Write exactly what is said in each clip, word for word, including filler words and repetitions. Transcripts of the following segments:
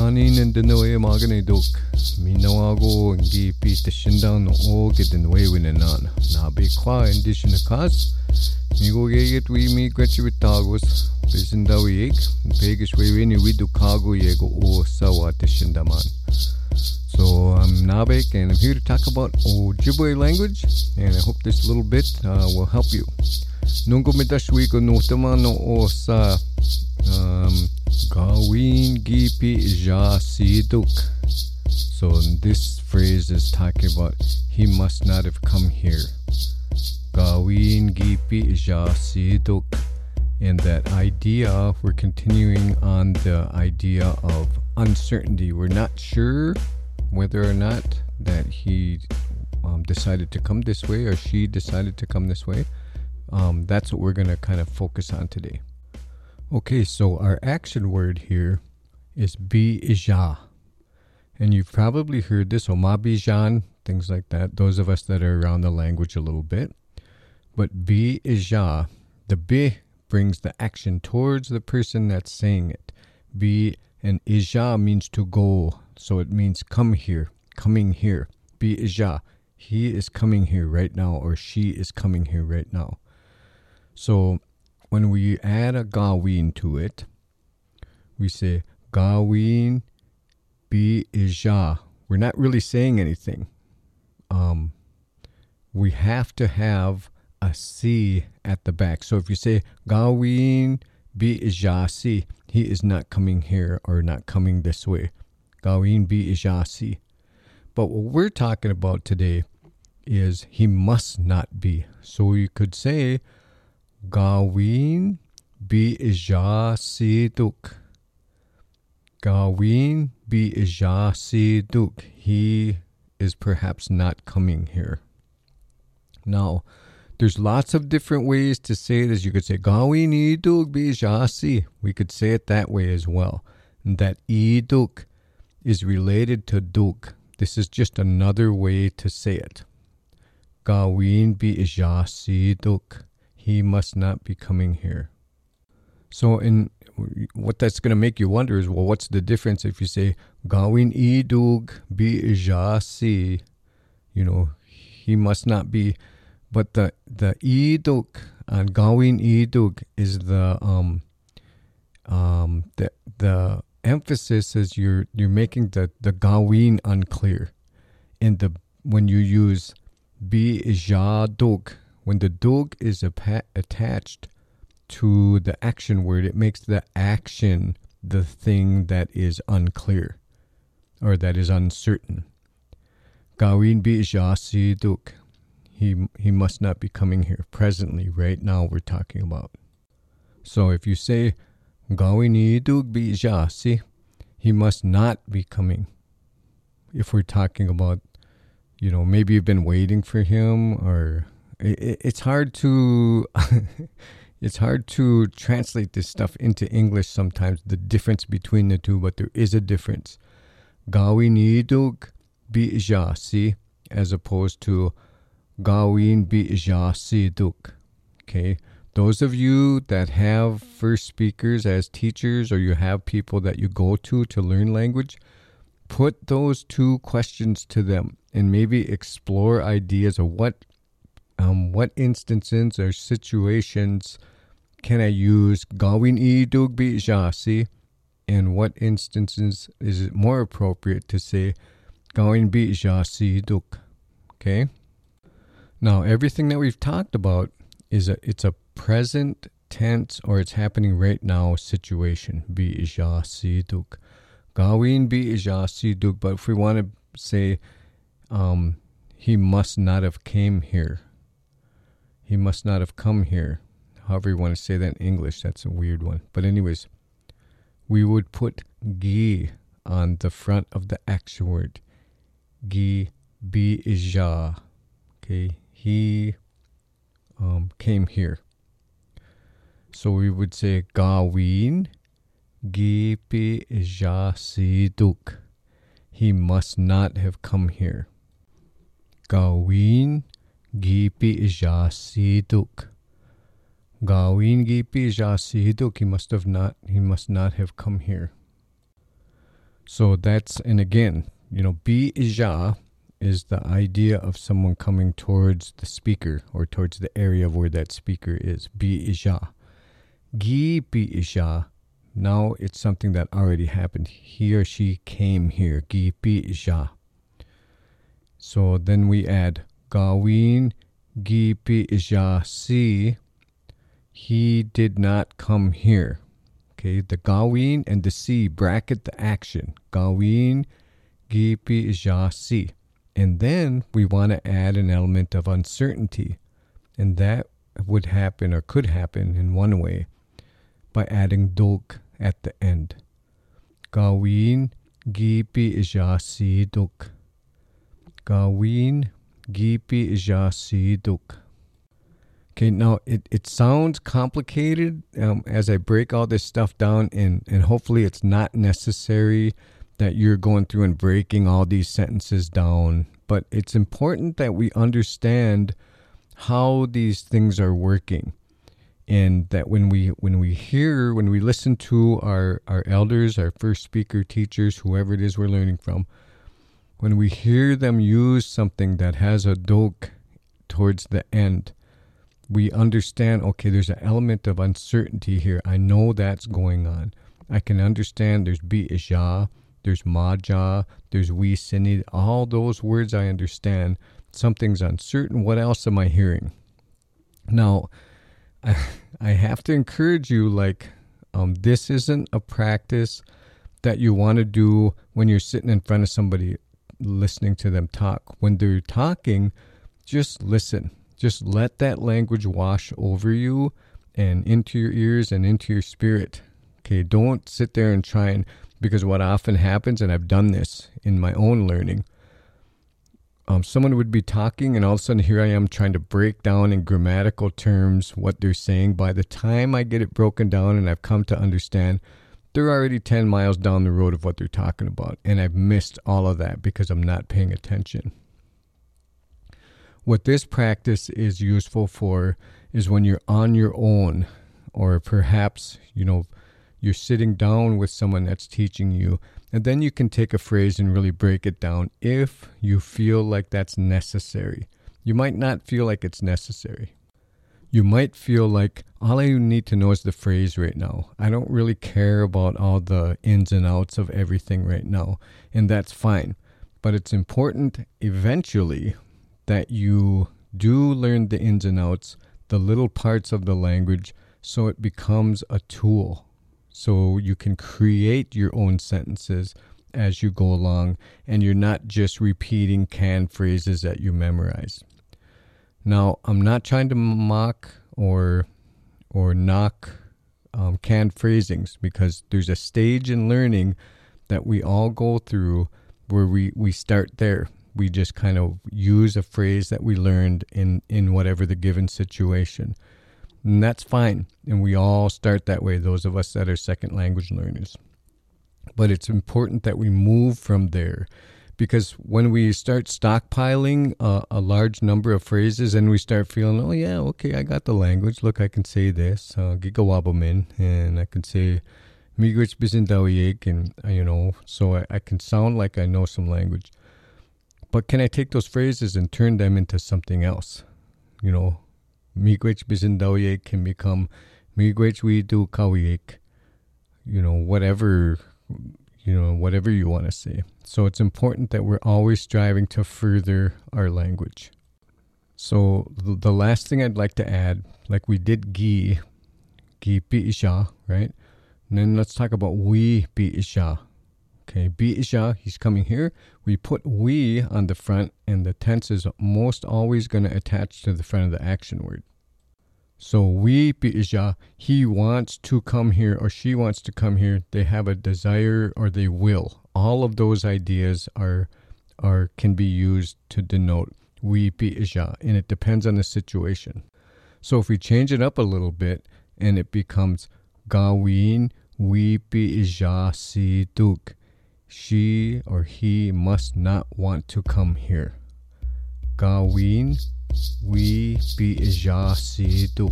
Kanin and Denoe Maganedok, Minoago and Gi Pita Shindan O get in way with an on. Now be quiet and dish in the cause. Migo get we me gretchen with tagos, Bisinda we egg, Pegish way when you do cargo yego o sawa tishindaman. So I'm Nabek and I'm here to talk about Ojibwe language, and I hope this little bit uh, will help you. Nungo medashwigo no tamano o sa um Gawin gipi ja siduk. So this phrase is talking about he must not have come here. Gawin gipi ja siduk. And that idea, we're continuing on the idea of uncertainty. We're not sure whether or not that he um, decided to come this way or she decided to come this way. Um, that's what we're going to kind of focus on today. Okay, so our action word here is bija. And you've probably heard this, omabijan, things like that, those of us that are around the language a little bit. But bija, the bi brings the action towards the person that's saying it. Bi and ija means to go, so it means come here, coming here. Bija, he is coming here right now, or she is coming here right now. So when we add a gawin to it, we say gawin bija. We're not really saying anything. Um, we have to have a C at the back. So if you say Gawin bija si, he is not coming here or not coming this way. Gawin bija si. But what we're talking about today is he must not be. So you could say Gawin bija si duk. Gawin bija si duk. He is perhaps not coming here. Now, there's lots of different ways to say this. You could say Gawin iduk bija si. We could say it that way as well. And that iduk is related to duk. This is just another way to say it. Gawin bija si duk. He must not be coming here. So in what that's going to make you wonder is, well, what's the difference if you say Gawin iduk bija si? You know, he must not be. But the the iduk on Gawin iduk is the um um the the emphasis is you're you're making the the Gawin unclear, and the when you use bija duk, when the duk is a, attached to the action word, it makes the action the thing that is unclear or that is uncertain. Gawin bija si duk. He he must not be coming here presently, right now we're talking about. So if you say Gawin iduk bija si, he must not be coming. If we're talking about, you know, maybe you've been waiting for him, or it, it's hard to it's hard to translate this stuff into English sometimes, the difference between the two, but there is a difference. Gawin iduk bija si as opposed to Gawin bija si duk. Okay, those of you that have first speakers as teachers, or you have people that you go to to learn language, put those two questions to them and maybe explore ideas of what um what instances or situations can I use Gawin iduk bija si, and what instances is it more appropriate to say Gawin bija si duk. Okay. Now, everything that we've talked about is a it's a present tense, or it's happening right now situation. Bija si duk. Gawin bija si duk. But if we want to say um, he must not have came here. He must not have come here. However you want to say that in English, that's a weird one. But anyways, we would put gi on the front of the action word. Gi bija. Okay. He um, came here. So we would say Gawin gipi ja si duk. He must not have come here. Gawin gipi ja si duk. Gawin gipi ja si duk. He must have not. He must not have come here. So that's, and again, you know, bi ija is the idea of someone coming towards the speaker or towards the area of where that speaker is. Bi ija. Gi bi ija. Now it's something that already happened. He or she came here. Gi bi ija. So then we add gawin gi bi ija si. He did not come here. Okay, the gawin and the si bracket the action. Gawin gi bi ija si. And then we want to add an element of uncertainty. And that would happen or could happen in one way by adding duk at the end. Gawin gi bi ija si duk. Gawin gi bi ija si duk. Okay, now it, it sounds complicated um, as I break all this stuff down, and, and hopefully it's not necessary that you're going through and breaking all these sentences down. But it's important that we understand how these things are working. And that when we when we hear, when we listen to our, our elders, our first speaker, teachers, whoever it is we're learning from, when we hear them use something that has a dok towards the end, we understand, okay, there's an element of uncertainty here. I know that's going on. I can understand there's bi ija, there's maja, there's we sini, all those words I understand. Something's uncertain. What else am I hearing? Now, I, I have to encourage you, like, um, this isn't a practice that you want to do when you're sitting in front of somebody listening to them talk. When they're talking, just listen. Just let that language wash over you and into your ears and into your spirit. Okay, don't sit there and try and, because what often happens, and I've done this in my own learning, um, someone would be talking and all of a sudden here I am trying to break down in grammatical terms what they're saying. By the time I get it broken down and I've come to understand, they're already ten miles down the road of what they're talking about. And I've missed all of that because I'm not paying attention. What this practice is useful for is when you're on your own, or perhaps, you know, you're sitting down with someone that's teaching you, and then you can take a phrase and really break it down if you feel like that's necessary. You might not feel like it's necessary. You might feel like all I need to know is the phrase right now. I don't really care about all the ins and outs of everything right now, and that's fine. But it's important eventually that you do learn the ins and outs, the little parts of the language, so it becomes a tool. So you can create your own sentences as you go along, and you're not just repeating canned phrases that you memorize. Now, I'm not trying to mock or or knock um, canned phrasings, because there's a stage in learning that we all go through where we, we start there. We just kind of use a phrase that we learned in, in whatever the given situation. And that's fine. And we all start that way, those of us that are second language learners. But it's important that we move from there, because when we start stockpiling uh, a large number of phrases and we start feeling, oh yeah, okay, I got the language. Look, I can say this, uh, gigawabamin, and I can say miigwech bisindawiyek, and uh, you know, so I, I can sound like I know some language. But can I take those phrases and turn them into something else? You know, miigwech bisindawiyek can become miigwech widu kawiyek. You know, whatever, you know, whatever you want to say. So it's important that we're always striving to further our language. So the, the last thing I'd like to add, like we did gi, gi bi ija, right? And then let's talk about we bi ija. Okay, bi ija, he's coming here. We put we on the front, and the tense is most always going to attach to the front of the action word. So we bi ija, he wants to come here or she wants to come here. They have a desire or they will. All of those ideas are are can be used to denote we bi ija, and it depends on the situation. So if we change it up a little bit and it becomes gawin we bi ija si duk, she or he must not want to come here. Gawin we bi ija si duk.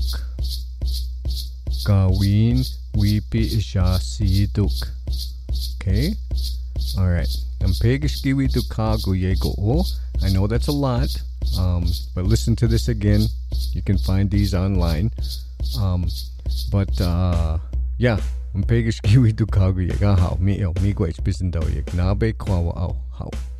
Gawin we bi ija si duk. Okay? All right. Ang pegiskiwi to kago yego o. I know that's a lot, um, but listen to this again. You can find these online. Um, but uh, yeah, ang pegiskiwi to kago yega how mi el mi guay spisin daw yeg nabe kwawa au how.